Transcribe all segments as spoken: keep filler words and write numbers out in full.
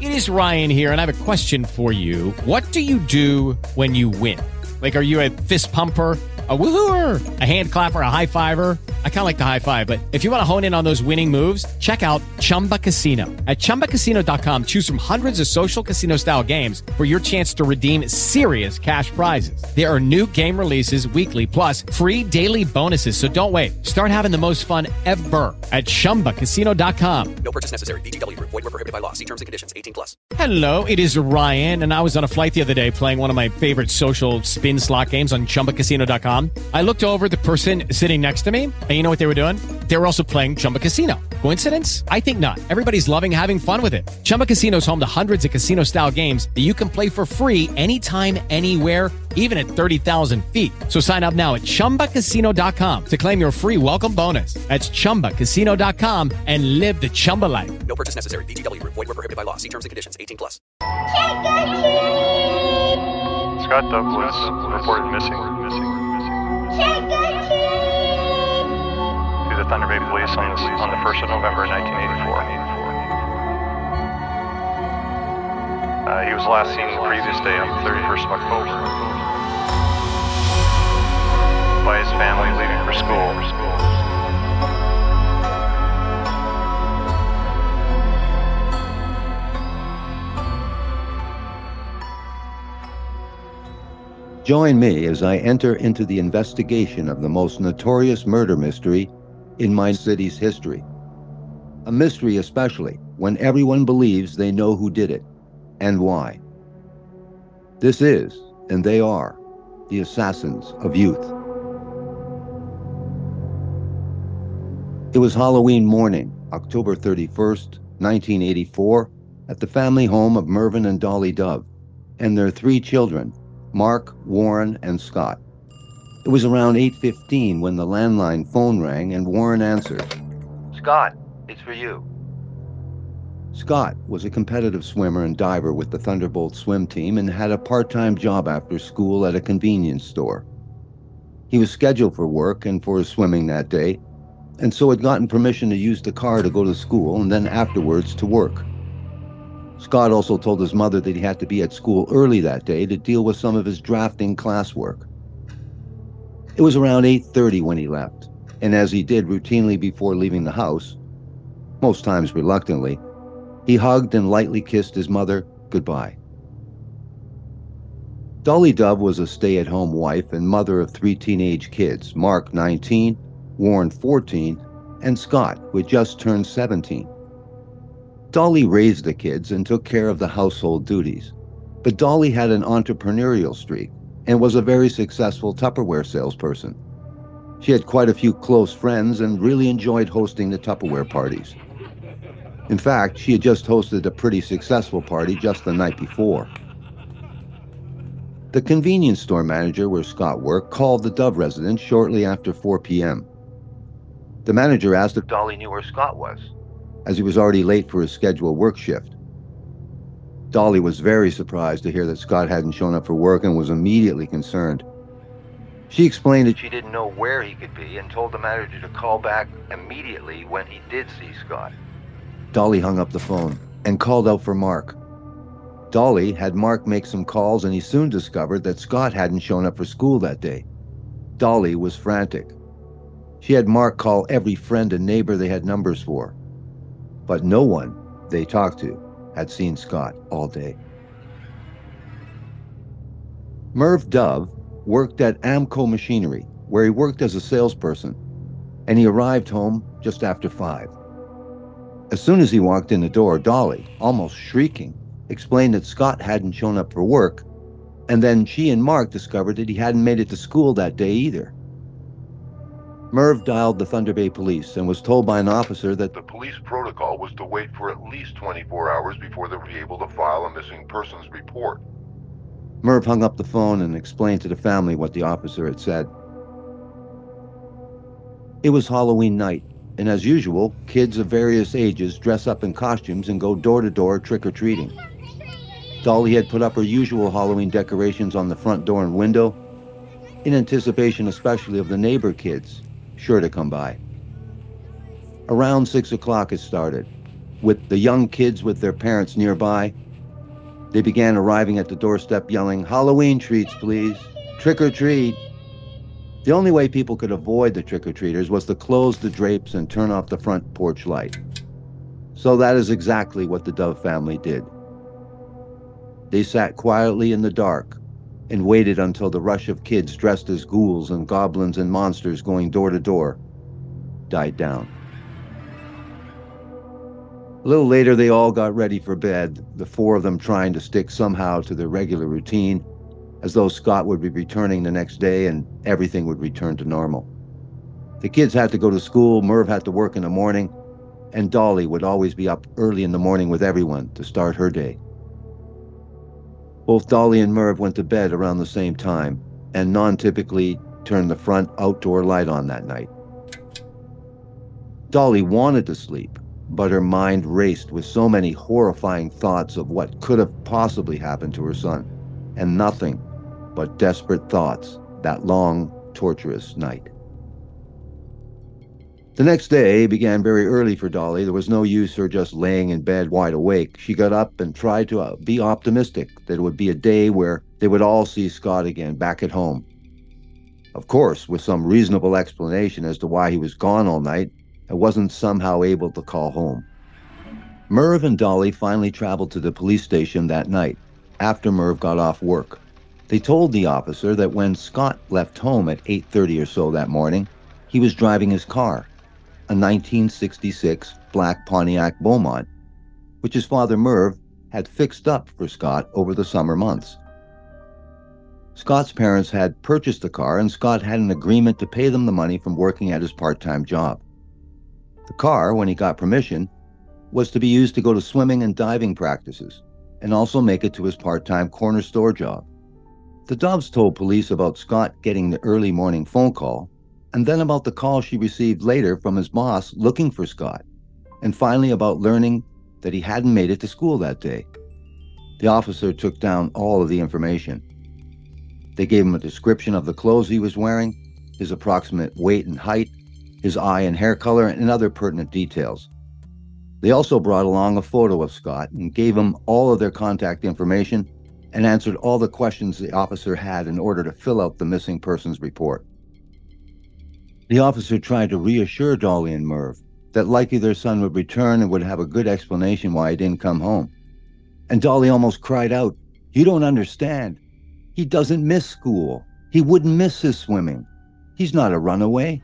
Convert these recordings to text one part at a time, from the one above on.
It is Ryan here, and I have a question for you. What do you do when you win? Like, are you a fist pumper, a woohooer, a hand clapper, a high fiver? I kind of like the high five, but if you want to hone in on those winning moves, check out Chumba Casino. At chumba casino dot com, choose from hundreds of social casino style games for your chance to redeem serious cash prizes. There are new game releases weekly, plus free daily bonuses. So don't wait. Start having the most fun ever at chumba casino dot com. No purchase necessary. V G W Group. Void where prohibited by law. See terms and conditions. eighteen plus. Hello, it is Ryan, and I was on a flight the other day playing one of my favorite social spin slot games on chumba casino dot com. I looked over at the person sitting next to me, and you know what they were doing? They were also playing Chumba Casino. Coincidence? I think not. Everybody's loving having fun with it. Chumba Casino is home to hundreds of casino-style games that you can play for free anytime, anywhere, even at thirty thousand feet. So sign up now at chumba casino dot com to claim your free welcome bonus. That's chumba casino dot com and live the Chumba life. No purchase necessary. V G W Group. Void where prohibited by law. See terms and conditions. eighteen plus. Scott Dove was reported missing. To the Thunder Bay Police on, this, on the first of November nineteen eighty-four. Uh, he was last seen the previous day on the thirty-first of October by his family leaving for school. Join me as I enter into the investigation of the most notorious murder mystery in my city's history. A mystery especially when everyone believes they know who did it and why. This is, and they are, the assassins of youth. It was Halloween morning, October thirty-first, nineteen eighty-four, at the family home of Mervyn and Dolly Dove and their three children, Mark, Warren, and Scott. It was around eight fifteen when the landline phone rang and Warren answered. "Scott, it's for you." Scott was a competitive swimmer and diver with the Thunderbolt swim team and had a part-time job after school at a convenience store. He was scheduled for work and for his swimming that day, and so had gotten permission to use the car to go to school and then afterwards to work. Scott also told his mother that he had to be at school early that day to deal with some of his drafting classwork. It was around eight thirty when he left, and as he did routinely before leaving the house, most times reluctantly, he hugged and lightly kissed his mother goodbye. Dolly Dove was a stay-at-home wife and mother of three teenage kids, Mark, nineteen, Warren, fourteen, and Scott, who had just turned seventeen. Dolly raised the kids and took care of the household duties, but Dolly had an entrepreneurial streak and was a very successful Tupperware salesperson. She had quite a few close friends and really enjoyed hosting the Tupperware parties. In fact, she had just hosted a pretty successful party just the night before. The convenience store manager where Scott worked called the Dove residence shortly after four p.m. The manager asked if Dolly knew where Scott was, as he was already late for his scheduled work shift. Dolly was very surprised to hear that Scott hadn't shown up for work and was immediately concerned. She explained that she didn't know where he could be and told the manager to call back immediately when he did see Scott. Dolly hung up the phone and called out for Mark. Dolly had Mark make some calls and he soon discovered that Scott hadn't shown up for school that day. Dolly was frantic. She had Mark call every friend and neighbor they had numbers for, but no one they talked to had seen Scott all day. Merv Dove worked at Amco Machinery, where he worked as a salesperson, and he arrived home just after five. As soon as he walked in the door, Dolly, almost shrieking, explained that Scott hadn't shown up for work, and then she and Mark discovered that he hadn't made it to school that day either. Merv dialed the Thunder Bay Police and was told by an officer that the police protocol was to wait for at least twenty-four hours before they would be able to file a missing persons report. Merv hung up the phone and explained to the family what the officer had said. It was Halloween night, and as usual, kids of various ages dress up in costumes and go door-to-door trick-or-treating. Dolly had put up her usual Halloween decorations on the front door and window, in anticipation especially of the neighbor kids sure to come by. Around six o'clock it started. With the young kids with their parents nearby, they began arriving at the doorstep yelling, "Halloween treats, please. Trick or treat." The only way people could avoid the trick-or-treaters was to close the drapes and turn off the front porch light. So that is exactly what the Dove family did. They sat quietly in the dark and waited until the rush of kids dressed as ghouls and goblins and monsters going door to door died down. A little later, they all got ready for bed, the four of them trying to stick somehow to their regular routine, as though Scott would be returning the next day and everything would return to normal. The kids had to go to school, Merv had to work in the morning, and Dolly would always be up early in the morning with everyone to start her day. Both Dolly and Merv went to bed around the same time, and non-typically turned the front outdoor light on that night. Dolly wanted to sleep, but her mind raced with so many horrifying thoughts of what could have possibly happened to her son, and nothing but desperate thoughts that long, torturous night. The next day began very early for Dolly. There was no use her just laying in bed wide awake. She got up and tried to uh, be optimistic that it would be a day where they would all see Scott again back at home. Of course, with some reasonable explanation as to why he was gone all night and wasn't somehow able to call home. Merv and Dolly finally traveled to the police station that night after Merv got off work. They told the officer that when Scott left home at eight thirty or so that morning, he was driving his car, a nineteen sixty-six black Pontiac Beaumont, which his father Merv had fixed up for Scott over the summer months. Scott's parents had purchased the car, and Scott had an agreement to pay them the money from working at his part-time job. The car, when he got permission, was to be used to go to swimming and diving practices, and also make it to his part-time corner store job. The Doves told police about Scott getting the early morning phone call, and then about the call she received later from his boss looking for Scott, and finally about learning that he hadn't made it to school that day. The officer took down all of the information. They gave him a description of the clothes he was wearing, his approximate weight and height, his eye and hair color, and other pertinent details. They also brought along a photo of Scott and gave him all of their contact information and answered all the questions the officer had in order to fill out the missing persons report. The officer tried to reassure Dolly and Merv that likely their son would return and would have a good explanation why he didn't come home. And Dolly almost cried out, "You don't understand. He doesn't miss school. He wouldn't miss his swimming. He's not a runaway."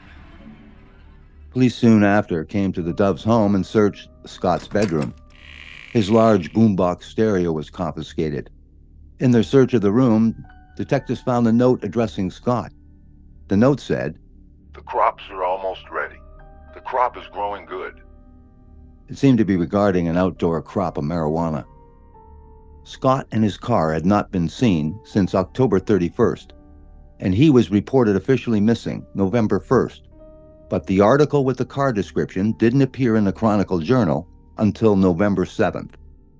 Police soon after came to the Doves' home and searched Scott's bedroom. His large boombox stereo was confiscated. In their search of the room, detectives found a note addressing Scott. The note said, "The crops are almost ready. The crop is growing good." It seemed to be regarding an outdoor crop of marijuana. Scott and his car had not been seen since October thirty-first, and he was reported officially missing November first. But the article with the car description didn't appear in the Chronicle Journal until November seventh.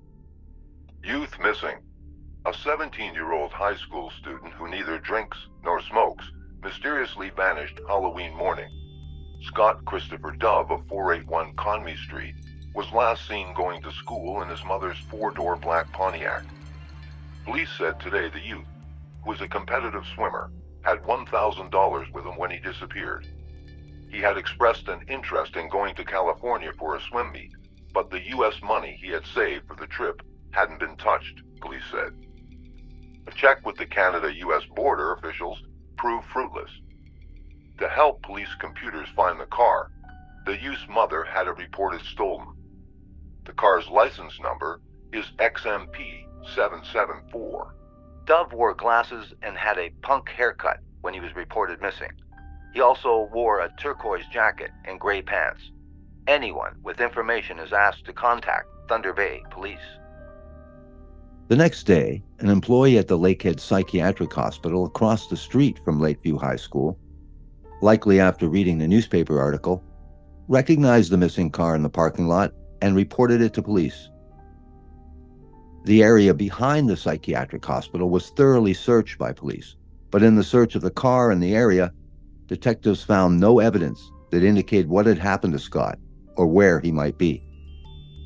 Youth missing. A seventeen-year-old high school student who neither drinks nor smokes mysteriously vanished Halloween morning. Scott Christopher Dove of four eighty-one Conwy Street was last seen going to school in his mother's four-door black Pontiac. Police said today the youth, who was a competitive swimmer, had one thousand dollars with him when he disappeared. He had expressed an interest in going to California for a swim meet, but the U S money he had saved for the trip hadn't been touched, police said. A check with the Canada-U S border officials proved fruitless. To help police computers find the car, the youth's mother had it reported stolen. The car's license number is X M P seven seven four. Dove wore glasses and had a punk haircut when he was reported missing. He also wore a turquoise jacket and gray pants. Anyone with information is asked to contact Thunder Bay Police. The next day, an employee at the Lakehead Psychiatric Hospital across the street from Lakeview High School, likely after reading the newspaper article, recognized the missing car in the parking lot and reported it to police. The area behind the psychiatric hospital was thoroughly searched by police, but in the search of the car and the area, detectives found no evidence that indicated what had happened to Scott or where he might be.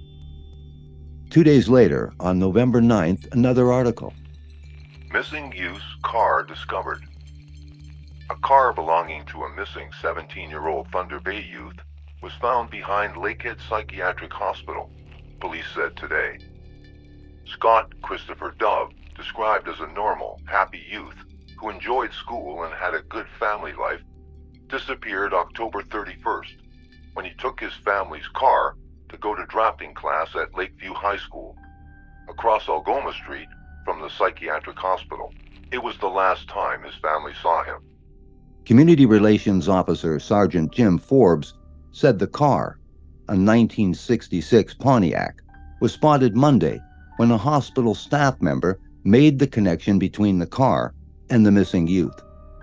Two days later, on November ninth, another article. Missing youth's car discovered. A car belonging to a missing seventeen-year-old Thunder Bay youth was found behind Lakehead Psychiatric Hospital, police said today. Scott Christopher Dove, described as a normal, happy youth who enjoyed school and had a good family life, disappeared October thirty-first when he took his family's car to go to drafting class at Lakeview High School, across Algoma Street from the psychiatric hospital. It was the last time his family saw him. Community Relations Officer Sergeant Jim Forbes said the car, a nineteen sixty-six Pontiac, was spotted Monday when a hospital staff member made the connection between the car and the missing youth.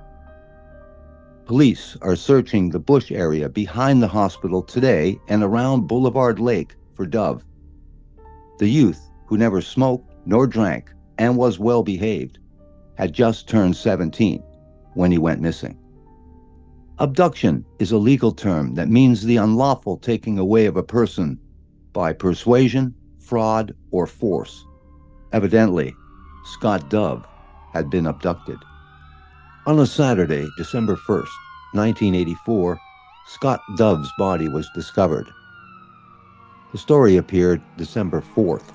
Police are searching the bush area behind the hospital today and around Boulevard Lake for Dove. The youth, who never smoked nor drank and was well behaved, had just turned seventeen when he went missing. Abduction is a legal term that means the unlawful taking away of a person by persuasion, fraud, or force. Evidently, Scott Dove had been abducted. On a Saturday, December first, nineteen eighty-four, Scott Dove's body was discovered. The story appeared December fourth.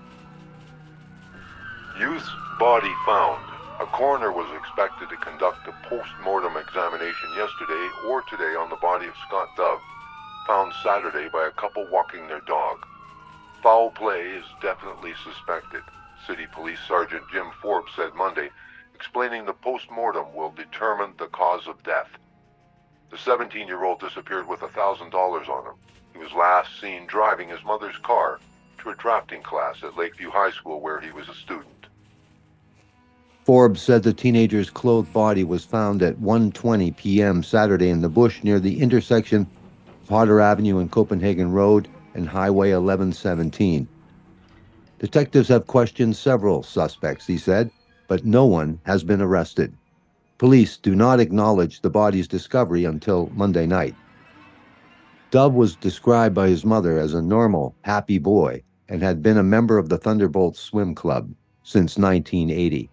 Youth's body found. A coroner was expected to conduct a post-mortem examination yesterday or today on the body of Scott Dove, found Saturday by a couple walking their dog. Foul play is definitely suspected, City Police Sergeant Jim Forbes said Monday, explaining the post-mortem will determine the cause of death. The seventeen-year-old disappeared with one thousand dollars on him. He was last seen driving his mother's car to a drafting class at Lakeview High School where he was a student. Forbes said the teenager's clothed body was found at one twenty p.m. Saturday in the bush near the intersection of Hodder Avenue and Copenhagen Road and Highway eleven seventeen. Detectives have questioned several suspects, he said, but no one has been arrested. Police do not acknowledge the body's discovery until Monday night. Dove was described by his mother as a normal, happy boy and had been a member of the Thunderbolts Swim Club since nineteen eighty.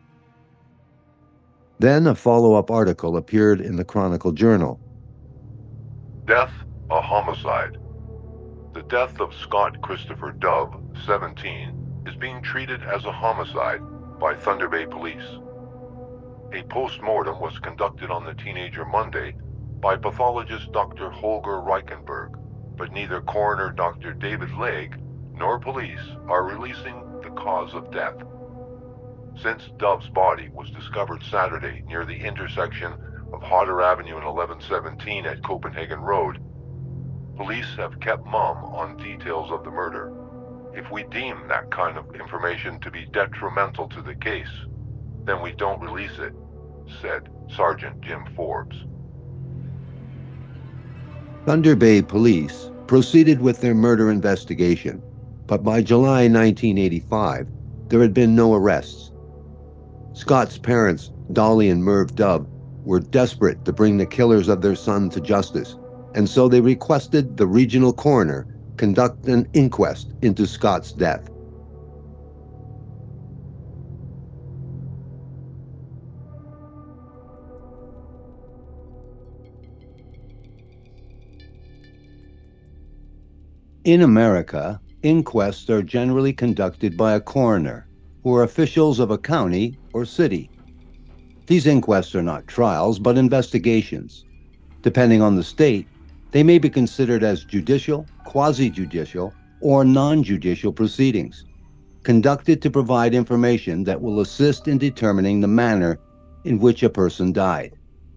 Then a follow-up article appeared in the Chronicle Journal. Death, a homicide. The death of Scott Christopher Dove, seventeen, is being treated as a homicide by Thunder Bay Police. A post-mortem was conducted on the teenager Monday by pathologist Doctor Holger Reichenberg, but neither coroner Doctor David Legg nor police are releasing the cause of death. Since Dove's body was discovered Saturday near the intersection of Hodder Avenue and eleven seventeen at Copenhagen Road, police have kept mum on details of the murder. If we deem that kind of information to be detrimental to the case, then we don't release it, said Sergeant Jim Forbes. Thunder Bay Police proceeded with their murder investigation, but by July nineteen eighty-five, there had been no arrests. Scott's parents, Dolly and Merv Dove, were desperate to bring the killers of their son to justice, and so they requested the regional coroner conduct an inquest into Scott's death. In America, inquests are generally conducted by a coroner, who are officials of a county or city. These inquests are not trials, but investigations. Depending on the state, they may be considered as judicial, quasi-judicial, or non-judicial proceedings, conducted to provide information that will assist in determining the manner in which a person died.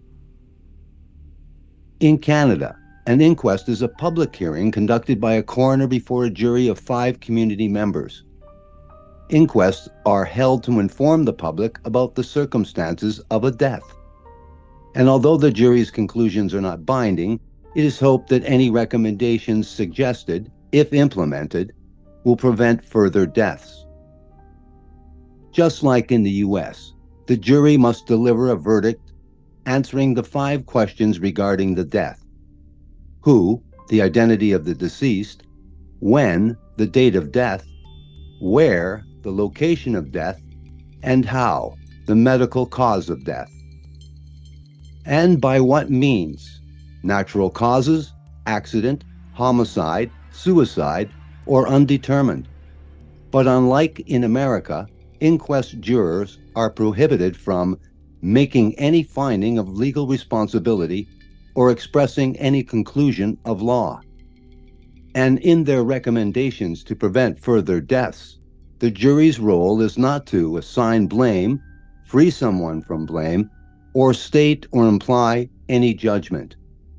In Canada, an inquest is a public hearing conducted by a coroner before a jury of five community members. Inquests are held to inform the public about the circumstances of a death. And although the jury's conclusions are not binding, it is hoped that any recommendations suggested, if implemented, will prevent further deaths. Just like in the U S, the jury must deliver a verdict answering the five questions regarding the death: who, the identity of the deceased; when, the date of death; where, the location of death, and how, the medical cause of death. And by what means, natural causes, accident, homicide, suicide, or undetermined. But unlike in America, inquest jurors are prohibited from making any finding of legal responsibility or expressing any conclusion of law. And in their recommendations to prevent further deaths, the jury's role is not to assign blame, free someone from blame, or state or imply any judgment.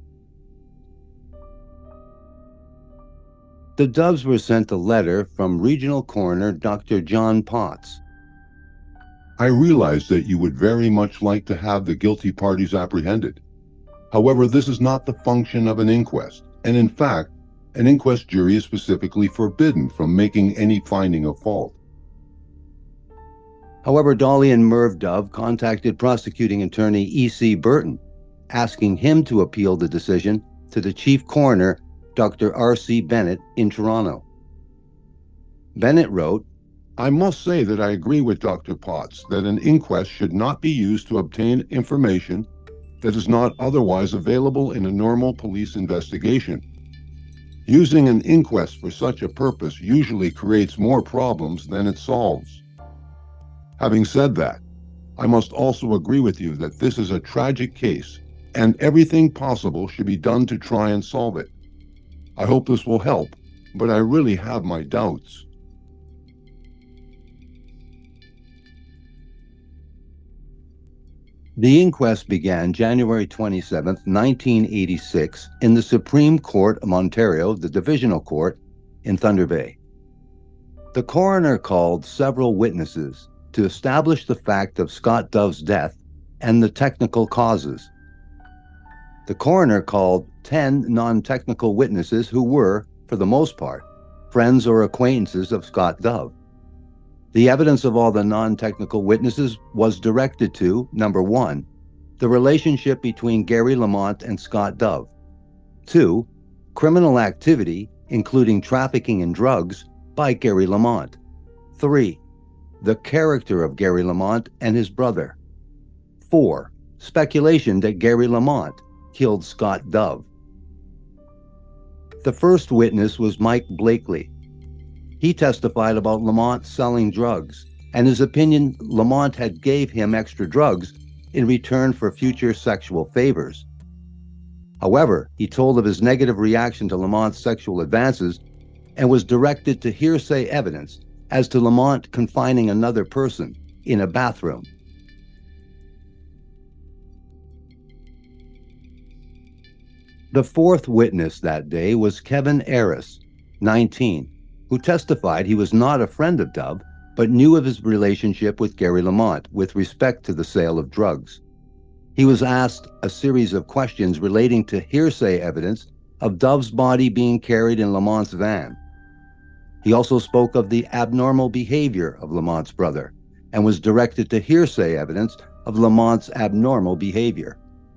The Doves were sent a letter from Regional Coroner Doctor John Potts. I realize that you would very much like to have the guilty parties apprehended. However, this is not the function of an inquest, and in fact, an inquest jury is specifically forbidden from making any finding of fault. However, Dolly and Merv Dove contacted prosecuting attorney E C Burton, asking him to appeal the decision to the chief coroner, Doctor R C Bennett, in Toronto. Bennett wrote, I must say that I agree with Doctor Potts that an inquest should not be used to obtain information that is not otherwise available in a normal police investigation. Using an inquest for such a purpose usually creates more problems than it solves. Having said that, I must also agree with you that this is a tragic case and everything possible should be done to try and solve it. I hope this will help, but I really have my doubts. The inquest began January twenty-seventh, nineteen eighty-six, in the Supreme Court of Ontario, the Divisional Court in Thunder Bay. The coroner called several witnesses to establish the fact of Scott Dove's death and the technical causes. The coroner called ten non-technical witnesses who were, for the most part, friends or acquaintances of Scott Dove. The evidence of all the non-technical witnesses was directed to, number one, the relationship between Gary Lamont and Scott Dove. Two, criminal activity, including trafficking in drugs, by Gary Lamont. Three, the character of Gary Lamont and his brother. Four, speculation that Gary Lamont killed Scott Dove. The first witness was Mike Blakely. He testified about Lamont selling drugs, and his opinion Lamont had gave him extra drugs in return for future sexual favors. However, he told of his negative reaction to Lamont's sexual advances and was directed to hearsay evidence as to Lamont confining another person in a bathroom. The fourth witness that day was Kevin Arras, nineteen, who testified he was not a friend of Dove, but knew of his relationship with Gary Lamont with respect to the sale of drugs. He was asked a series of questions relating to hearsay evidence of Dove's body being carried in Lamont's van. He also spoke of the abnormal behavior of Lamont's brother and was directed to hearsay evidence of Lamont's abnormal behavior.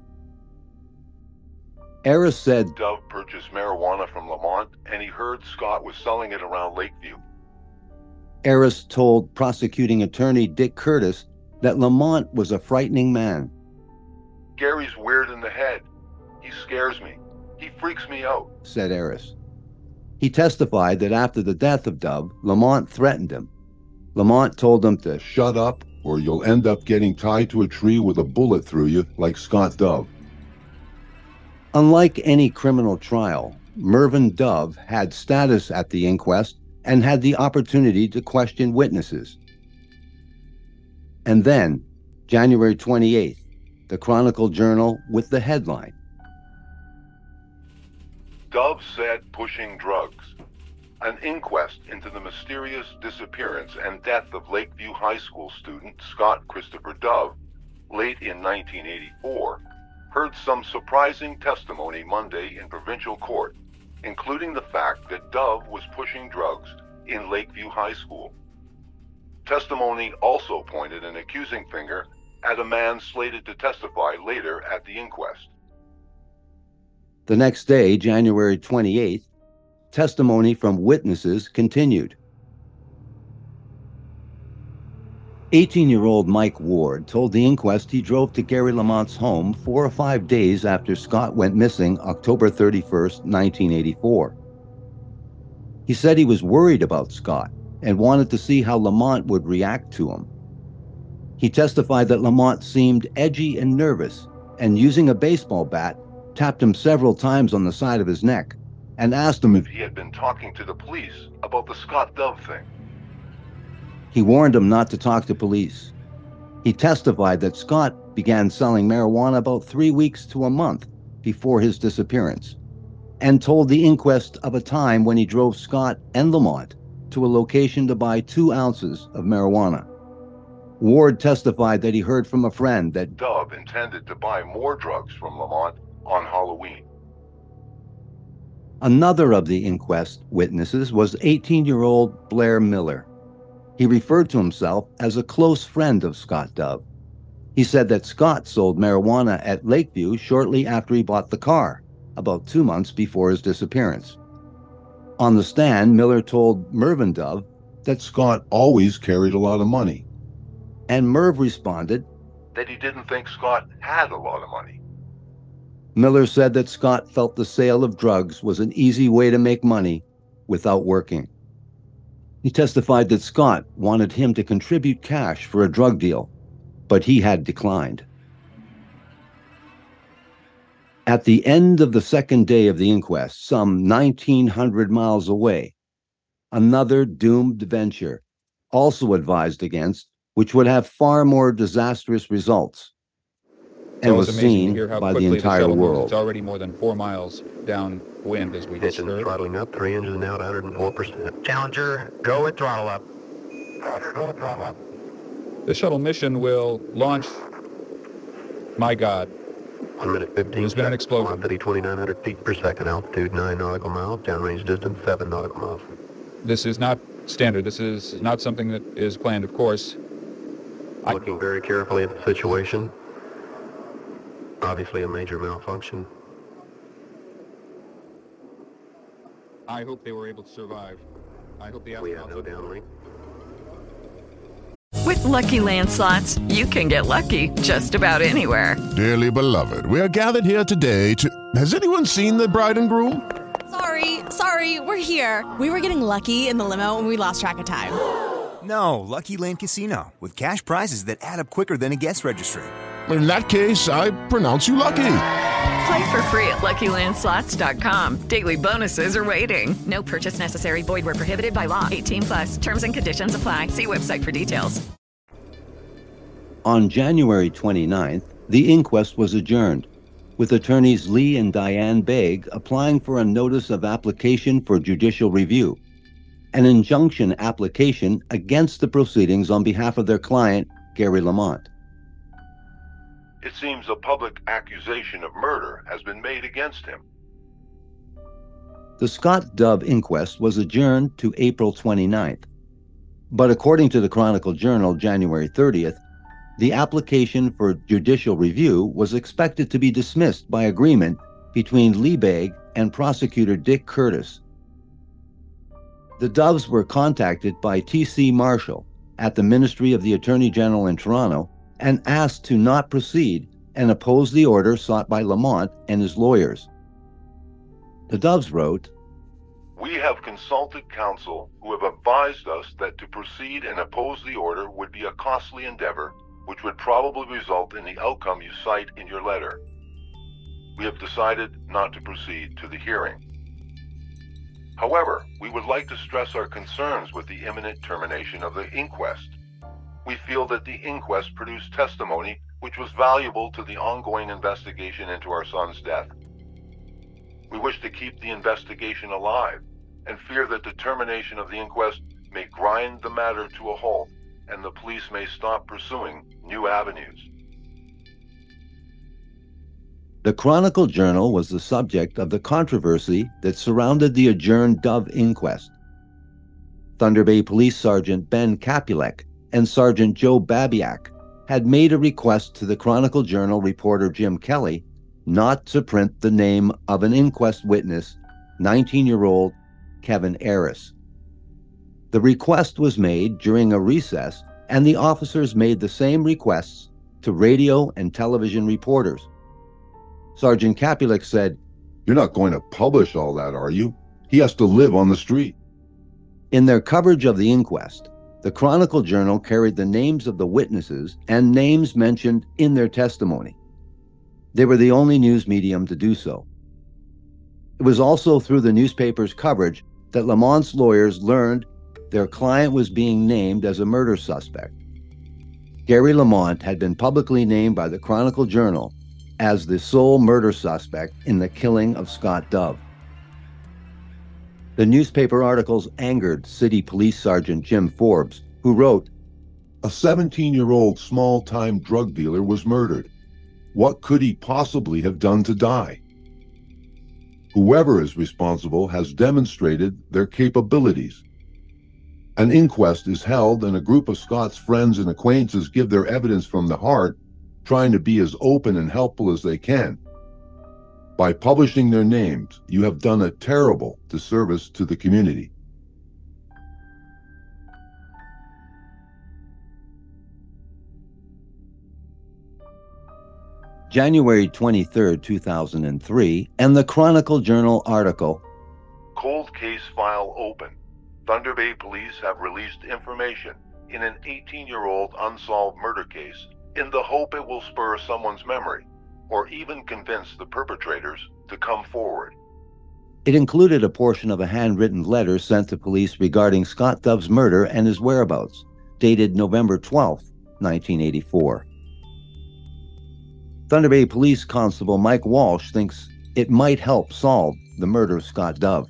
Arras said Dove purchased marijuana from Lamont, and he heard Scott was selling it around Lakeview. Arras told prosecuting attorney Dick Curtis that Lamont was a frightening man. Gary's weird in the head. He scares me. He freaks me out, said Arras. He testified that after the death of Dove, Lamont threatened him. Lamont told him to Shut up, or you'll end up getting tied to a tree with a bullet through you like Scott Dove. Unlike any criminal trial, Mervyn Dove had status at the inquest and had the opportunity to question witnesses. And then, January twenty-eighth, the Chronicle Journal with the headline, Dove said pushing drugs. An inquest into the mysterious disappearance and death of Lakeview High School student Scott Christopher Dove, late in nineteen eighty-four, heard some surprising testimony Monday in provincial court, including the fact that Dove was pushing drugs in Lakeview High School. Testimony also pointed an accusing finger at a man slated to testify later at the inquest. The next day, January twenty-eighth, testimony from witnesses continued. eighteen-year-old Mike Ward told the inquest he drove to Gary Lamont's home four or five days after Scott went missing October thirty-first, nineteen eighty-four. He said he was worried about Scott and wanted to see how Lamont would react to him. He testified that Lamont seemed edgy and nervous, and using a baseball bat, tapped him several times on the side of his neck and asked him if He had been talking to the police about the Scott Dove thing. He warned him not to talk to police. He testified that Scott began selling marijuana about three weeks to a month before his disappearance, and told the inquest of a time when he drove Scott and Lamont to a location to buy two ounces of marijuana. Ward testified that he heard from a friend that Dove intended to buy more drugs from Lamont on Halloween. another of the inquest witnesses was eighteen-year-old Blair Miller. He referred to himself as a close friend of Scott Dove. He said that Scott sold marijuana at Lakeview shortly after he bought the car, about two months before his disappearance. On the stand, Miller told Mervyn Dove That Scott always carried a lot of money. and Merv responded. That he didn't think Scott had a lot of money. Miller said that Scott felt the sale of drugs was an easy way to make money without working. He testified that Scott wanted him to contribute cash for a drug deal, but he had declined. At the end of the second day of the inquest, some nineteen hundred miles away, another doomed venture, also advised against, which would have far more disastrous results, and was seen by the entire world. It's already more than four miles downwind as we hit Engine throttling up, three engines now at one hundred four percent. Challenger, go at throttle up. Roger, go at throttle up. The shuttle mission will launch, my God, one minute fifteen. There's been an explosion. Velocity twenty-nine hundred feet per second, altitude nine nautical miles, downrange distance seven nautical miles. this is not standard. This is not something that is planned, of course. I- Looking very carefully at the situation. Obviously a major malfunction. I hope they were able to survive. I hope the We have no astronauts... downlink. With Lucky Land Slots, you can get lucky just about anywhere. Dearly beloved, we are gathered here today to... Has anyone seen the bride and groom? Sorry, sorry, we're here. We were getting lucky in the limo and we lost track of time. No, Lucky Land Casino, with cash prizes that add up quicker than a guest registry. In that case, I pronounce you lucky. Play for free at Lucky Land Slots dot com. Daily bonuses are waiting. No purchase necessary. Void where prohibited by law. eighteen plus. Terms and conditions apply. See website for details. On January twenty-ninth, the inquest was adjourned, with attorneys Lee and Diane Begg applying for a notice of application for judicial review, an injunction application against the proceedings on behalf of their client, Gary Lamont. It seems a public accusation of murder has been made against him. The Scott Dove inquest was adjourned to April twenty-ninth, but according to the Chronicle Journal, January thirtieth, the application for judicial review was expected to be dismissed by agreement between Lee Begg and prosecutor Dick Curtis. The Doves were contacted by T C Marshall at the Ministry of the Attorney General in Toronto and asked to not proceed and oppose the order sought by Lamont and his lawyers. The Doves wrote, We have consulted counsel who have advised us that to proceed and oppose the order would be a costly endeavor, which would probably result in the outcome you cite in your letter. We have decided not to proceed to the hearing. However, we would like to stress our concerns with the imminent termination of the inquest. We feel that the inquest produced testimony which was valuable to the ongoing investigation into our son's death. We wish to keep the investigation alive and fear that the termination of the inquest may grind the matter to a halt and the police may stop pursuing new avenues. The Chronicle Journal was the subject of the controversy that surrounded the adjourned Dove inquest. Thunder Bay Police Sergeant Ben Capulek and Sergeant Joe Babiak had made a request to the Chronicle Journal reporter Jim Kelly not to print the name of an inquest witness, nineteen-year-old Kevin Harris. The request was made during a recess and the officers made the same requests to radio and television reporters. Sergeant Capulik said, "You're not going to publish all that, are you? He has to live on the street." In their coverage of the inquest, the Chronicle-Journal carried the names of the witnesses and names mentioned in their testimony. They were the only news medium to do so. It was also through the newspaper's coverage that Lamont's lawyers learned their client was being named as a murder suspect. Gary Lamont had been publicly named by the Chronicle-Journal as the sole murder suspect in the killing of Scott Dove. The newspaper articles angered City Police Sergeant Jim Forbes, who wrote, "A seventeen-year-old small-time drug dealer was murdered. What could he possibly have done to die? Whoever is responsible has demonstrated their capabilities. An inquest is held and a group of Scott's friends and acquaintances give their evidence from the heart, trying to be as open and helpful as they can. By publishing their names, you have done a terrible disservice to the community." January twenty-third, two thousand three, and the Chronicle-Journal article, "Cold case file open. Thunder Bay police have released information in an eighteen-year-old unsolved murder case in the hope it will spur someone's memory or even convince the perpetrators to come forward." It included a portion of a handwritten letter sent to police regarding Scott Dove's murder and his whereabouts, dated November twelfth, nineteen eighty-four. Thunder Bay Police Constable Mike Walsh thinks it might help solve the murder of Scott Dove.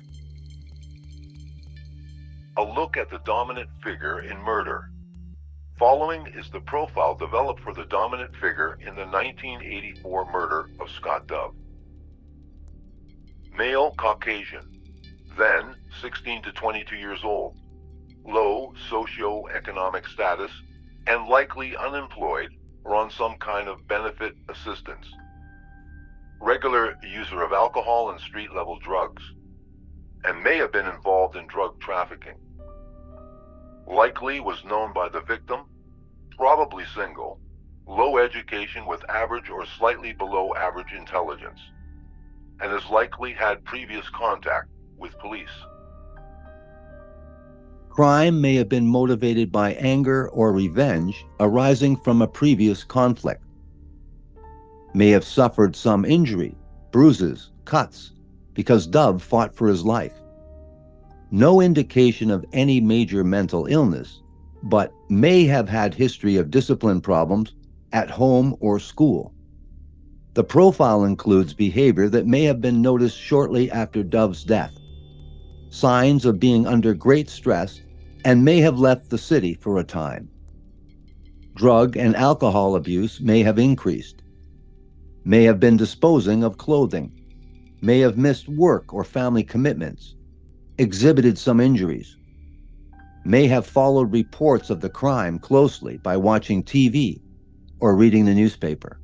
A look at the dominant figure in murder. Following is the profile developed for the dominant figure in the nineteen eighty-four murder of Scott Dove. Male Caucasian, then sixteen to twenty-two years old, low socioeconomic status, and likely unemployed or on some kind of benefit assistance. Regular user of alcohol and street-level drugs, and may have been involved in drug trafficking. Likely was known by the victim, probably single, low education with average or slightly below average intelligence, and has likely had previous contact with police. Crime may have been motivated by anger or revenge arising from a previous conflict. May have suffered some injury, bruises, cuts, because Dove fought for his life. No indication of any major mental illness, but may have had history of discipline problems at home or school. The profile includes behavior that may have been noticed shortly after Dove's death, signs of being under great stress, and may have left the city for a time. Drug and alcohol abuse may have increased, may have been disposing of clothing, may have missed work or family commitments, exhibited some injuries, may have followed reports of the crime closely by watching T V or reading the newspaper.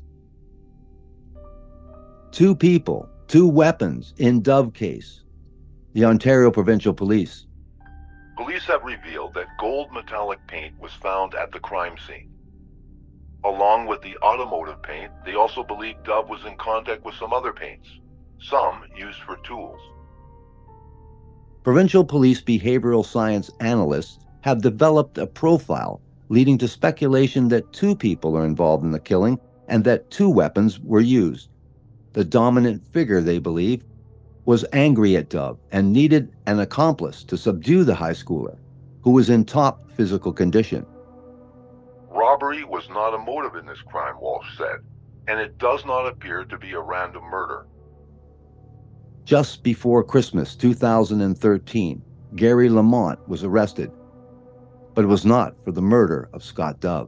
Two people, two weapons in Dove case. The Ontario Provincial Police. Police have revealed that gold metallic paint was found at the crime scene. Along with the automotive paint, they also believe Dove was in contact with some other paints, some used for tools. Provincial Police behavioral science analysts have developed a profile leading to speculation that two people are involved in the killing and that two weapons were used. The dominant figure, they believe, was angry at Dove and needed an accomplice to subdue the high schooler, who was in top physical condition. Robbery was not a motive in this crime, Walsh said, and it does not appear to be a random murder. Just before Christmas two thousand thirteen, Gary Lamont was arrested, but it was not for the murder of Scott Dove.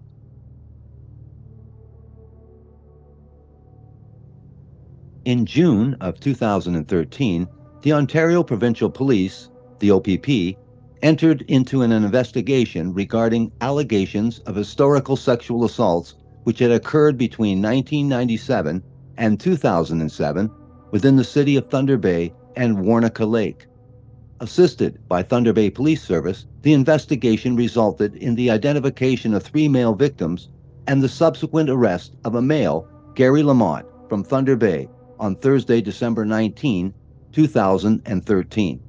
In June of two thousand thirteen, the Ontario Provincial Police, the O P P, entered into an investigation regarding allegations of historical sexual assaults which had occurred between nineteen ninety-seven and two thousand seven within the city of Thunder Bay and Warnica Lake. Assisted by Thunder Bay Police Service, the investigation resulted in the identification of three male victims and the subsequent arrest of a male, Gary Lamont, from Thunder Bay on Thursday, December nineteenth, two thousand thirteen.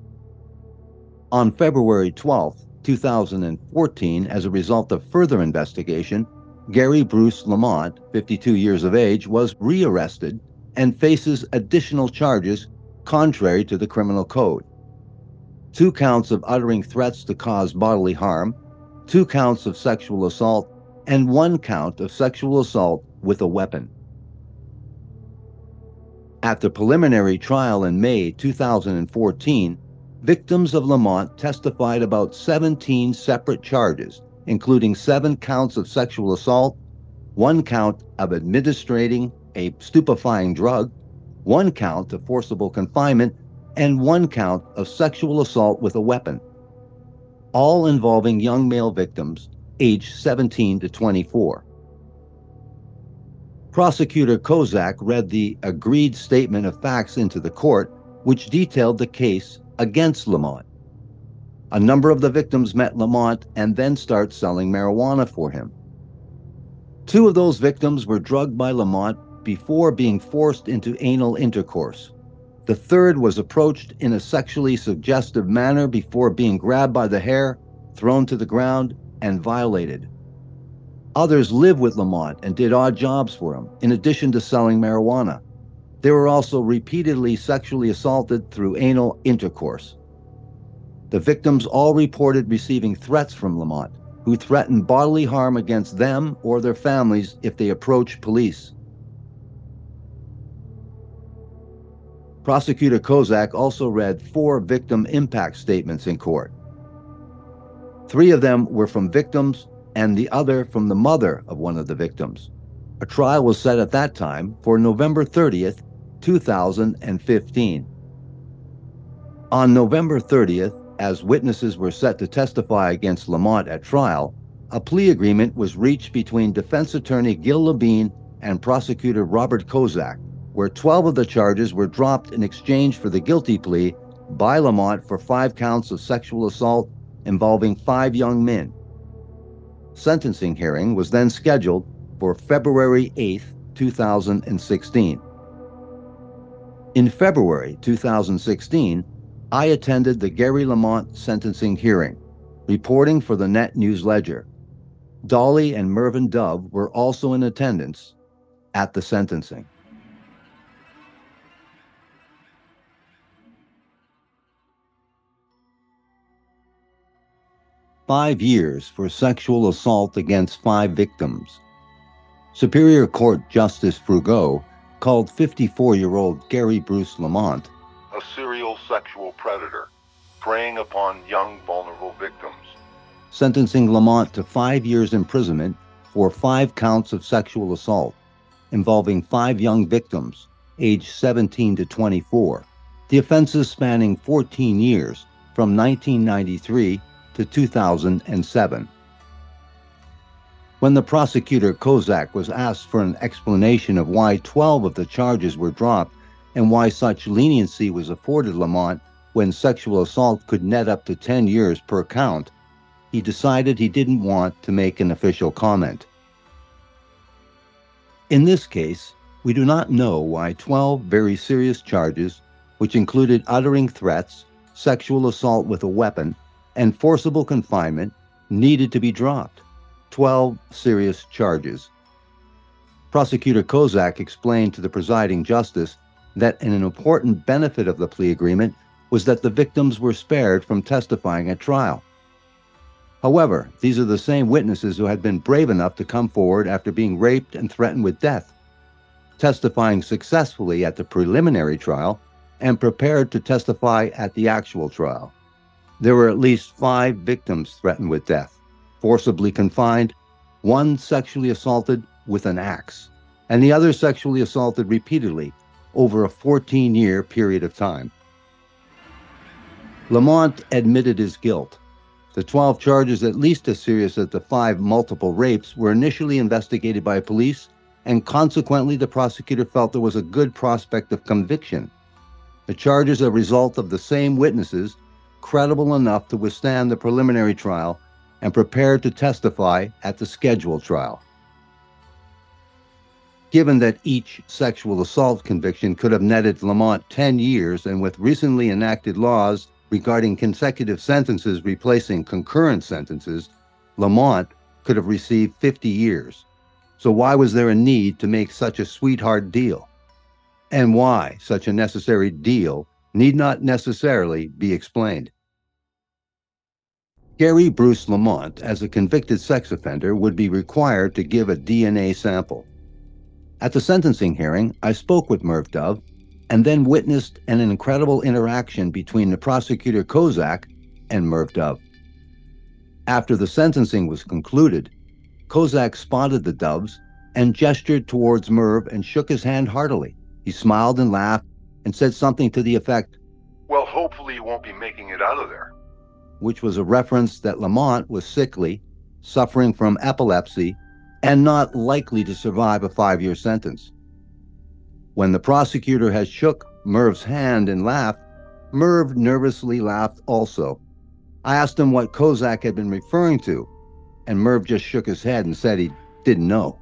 On February twelfth, two thousand fourteen, as a result of further investigation, Gary Bruce Lamont, fifty-two years of age, was rearrested and faces additional charges contrary to the criminal code. Two counts of uttering threats to cause bodily harm, two counts of sexual assault, and one count of sexual assault with a weapon. At the preliminary trial in May two thousand fourteen, victims of Lamont testified about seventeen separate charges, including seven counts of sexual assault, one count of administering a stupefying drug, one count of forcible confinement, and one count of sexual assault with a weapon, all involving young male victims aged seventeen to twenty-four. Prosecutor Kozak read the agreed statement of facts into the court, which detailed the case against Lamont. A number of the victims met Lamont and then start selling marijuana for him. Two of those victims were drugged by Lamont before being forced into anal intercourse. The third was approached in a sexually suggestive manner before being grabbed by the hair, thrown to the ground, and violated. Others lived with Lamont and did odd jobs for him, in addition to selling marijuana. They were also repeatedly sexually assaulted through anal intercourse. The victims all reported receiving threats from Lamont, who threatened bodily harm against them or their families if they approached police. Prosecutor Kozak also read four victim impact statements in court. Three of them were from victims and the other from the mother of one of the victims. A trial was set at that time for November thirtieth, two thousand fifteen. On November thirtieth, as witnesses were set to testify against Lamont at trial, a plea agreement was reached between defense attorney Gil Labine and prosecutor Robert Kozak, where twelve of the charges were dropped in exchange for the guilty plea by Lamont for five counts of sexual assault involving five young men. Sentencing hearing was then scheduled for February eighth, two thousand sixteen. In February two thousand sixteen, I attended the Gary Lamont sentencing hearing, reporting for the Net News Ledger. Dolly and Mervyn Dove were also in attendance at the sentencing. Five years for sexual assault against five victims. Superior Court Justice Frugo called fifty-four-year-old Gary Bruce Lamont a serial sexual predator, preying upon young vulnerable victims. Sentencing Lamont to five years imprisonment for five counts of sexual assault involving five young victims, aged seventeen to twenty-four, the offenses spanning fourteen years from nineteen ninety-three to two thousand seven. When the prosecutor Kozak was asked for an explanation of why twelve of the charges were dropped and why such leniency was afforded Lamont when sexual assault could net up to ten years per count, he decided he didn't want to make an official comment. In this case, we do not know why twelve very serious charges, which included uttering threats, sexual assault with a weapon, and forcible confinement, needed to be dropped. twelve serious charges. Prosecutor Kozak explained to the presiding justice that an important benefit of the plea agreement was that the victims were spared from testifying at trial. However, these are the same witnesses who had been brave enough to come forward after being raped and threatened with death, testifying successfully at the preliminary trial, and prepared to testify at the actual trial. There were at least five victims threatened with death, forcibly confined, one sexually assaulted with an axe, and the other sexually assaulted repeatedly over a fourteen-year period of time. Lamont admitted his guilt. The twelve charges, at least as serious as the five multiple rapes, were initially investigated by police, and consequently the prosecutor felt there was a good prospect of conviction. The charges are a result of the same witnesses credible enough to withstand the preliminary trial and prepared to testify at the scheduled trial. Given that each sexual assault conviction could have netted Lamont ten years, and with recently enacted laws regarding consecutive sentences replacing concurrent sentences, Lamont could have received fifty years. So why was there a need to make such a sweetheart deal? And why such a necessary deal need not necessarily be explained. Gary Bruce Lamont, as a convicted sex offender, would be required to give a D N A sample. At the sentencing hearing, I spoke with Merv Dove and then witnessed an incredible interaction between the prosecutor Kozak and Merv Dove. After the sentencing was concluded, Kozak spotted the Doves and gestured towards Merv and shook his hand heartily. He smiled and laughed and said something to the effect, "Well, hopefully you won't be making it out of there," which was a reference that Lamont was sickly, suffering from epilepsy, and not likely to survive a five-year sentence. When the prosecutor had shook Merv's hand and laughed, Merv nervously laughed also. I asked him what Kozak had been referring to, and Merv just shook his head and said he didn't know.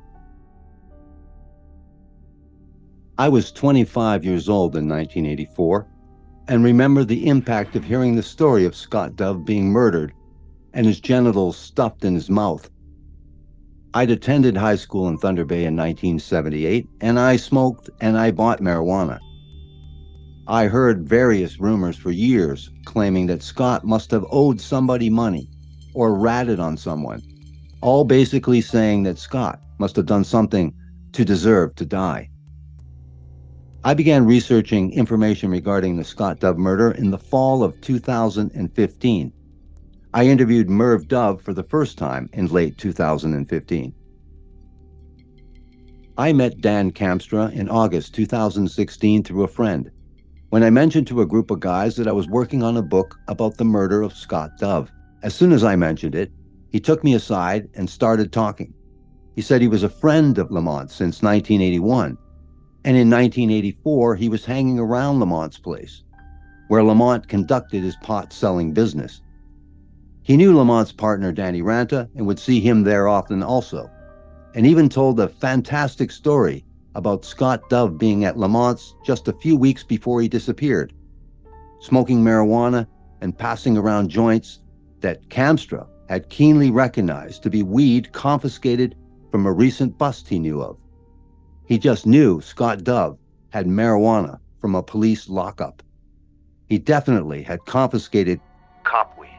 I was twenty-five years old in nineteen eighty-four and remember the impact of hearing the story of Scott Dove being murdered and his genitals stuffed in his mouth. I'd attended high school in Thunder Bay in nineteen seventy-eight, and I smoked and I bought marijuana. I heard various rumors for years claiming that Scott must have owed somebody money or ratted on someone, all basically saying that Scott must have done something to deserve to die. I began researching information regarding the Scott Dove murder in the fall of two thousand fifteen. I interviewed Merv Dove for the first time in late two thousand fifteen. I met Dan Kamstra in August two thousand sixteen through a friend, when I mentioned to a group of guys that I was working on a book about the murder of Scott Dove. As soon as I mentioned it, he took me aside and started talking. He said he was a friend of Lamont since nineteen eighty-one, and in nineteen eighty-four he was hanging around Lamont's place, where Lamont conducted his pot-selling business. He knew Lamont's partner Danny Ranta and would see him there often also, and even told a fantastic story about Scott Dove being at Lamont's just a few weeks before he disappeared, smoking marijuana and passing around joints that Kamstra had keenly recognized to be weed confiscated from a recent bust he knew of. He just knew Scott Dove had marijuana from a police lockup. He definitely had confiscated cop weed.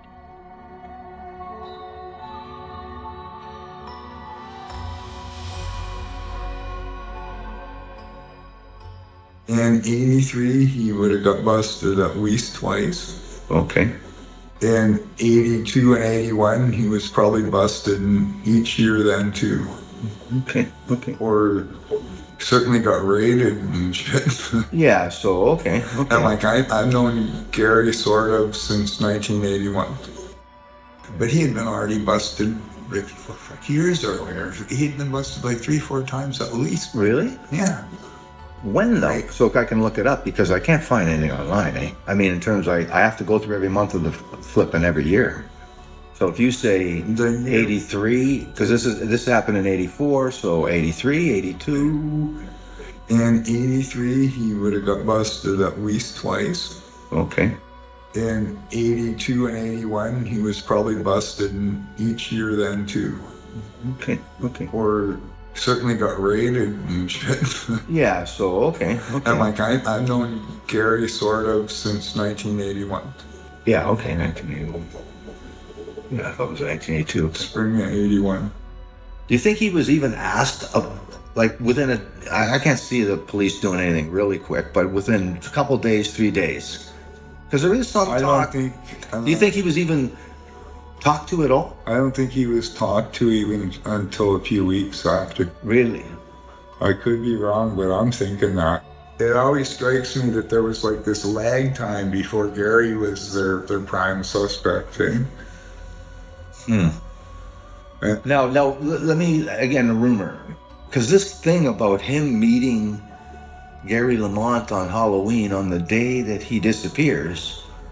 In eighty-three, he would have got busted at least twice. Okay. In eighty-two and eighty-one, he was probably busted in each year then too. Okay, okay. Or certainly got raided and shit. Yeah, so, okay, okay. And like, I, I've known Gary sort of since nineteen eighty-one. But he had been already busted like, for years earlier. He'd been busted like three, four times at least. Really? Yeah. When though? So I can look it up, because I can't find anything online, eh? I mean, in terms of, I, I have to go through every month of the flipping every year. So if you say eighty-three, because this is this happened in eighty-four, so eighty-three, eighty-two. In eighty-three, he would have got busted at least twice. Okay. In eighty-two and eighty-one, he was probably busted in each year then too. Okay, okay. Or certainly got raided and shit. Yeah, so, okay, okay. And like, I, I've known Gary sort of since nineteen eighty-one. Yeah, okay, nineteen eighty-one. Yeah, I thought it was nineteen eighty-two. Spring of eighty-one. Do you think he was even asked, of, like, within a, I, I can't see the police doing anything really quick, but within a couple days, three days? Because there is some I talk. Don't think, I don't Do you think he was even talked to at all? I don't think he was talked to even until a few weeks after. Really? I could be wrong, but I'm thinking that. It always strikes me that there was like this lag time before Gary was their, their prime suspect thing. Hmm. And now, now, l- let me, again, a rumor. Because this thing about him meeting Gary Lamont on Halloween on the day that he disappears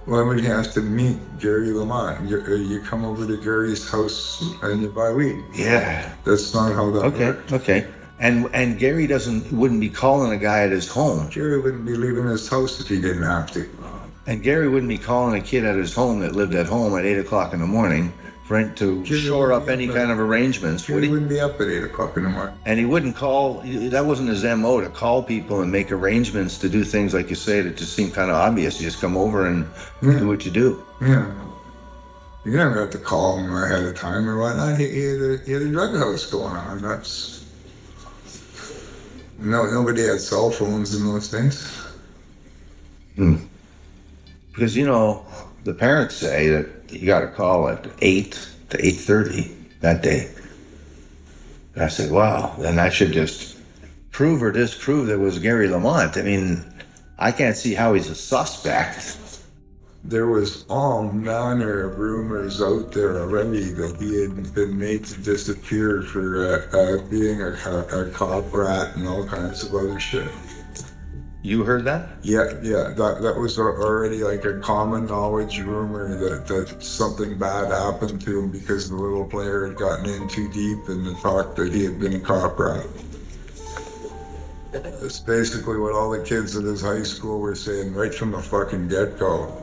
Well, we have to meet Gary Lamont. You, you come over to Gary's house and you buy weed. Yeah. That's not how that Okay, works. okay. And and Gary doesn't wouldn't be calling a guy at his home. Gary wouldn't be leaving his house if he didn't have to. And Gary wouldn't be calling a kid at his home that lived at home at eight o'clock in the morning for it to Gary shore up wouldn't be any up kind at- of arrangements. Gary Would he? wouldn't be up at eight o'clock in the morning. And he wouldn't call, that wasn't his M O, to call people and make arrangements to do things like you say that just seem kind of obvious. You just come over and Yeah. do what you do. Yeah. You never have to call him ahead of time or whatnot. He, he, had, a, he had a drug house going on. That's no nobody had cell phones in those days. Hmm. Because, you know, the parents say that you got to call at eight to eight thirty that day. And I said, wow, then I should just prove or disprove that it was Gary Lamont. I mean, I can't see how he's a suspect. There was all manner of rumors out there already that he had been made to disappear for uh, uh, being a, a, a cop rat and all kinds of other shit. You heard that? Yeah, yeah, that that was al- already like a common knowledge rumor that, that something bad happened to him because the little player had gotten in too deep in the talk that he had been a cop rat. That's basically what all the kids at his high school were saying right from the fucking get-go.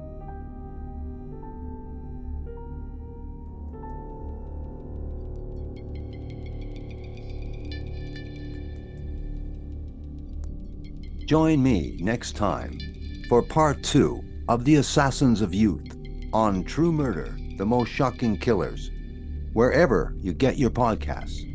Join me next time for part two of The Assassins of Youth on True Murder, The Most Shocking Killers, wherever you get your podcasts.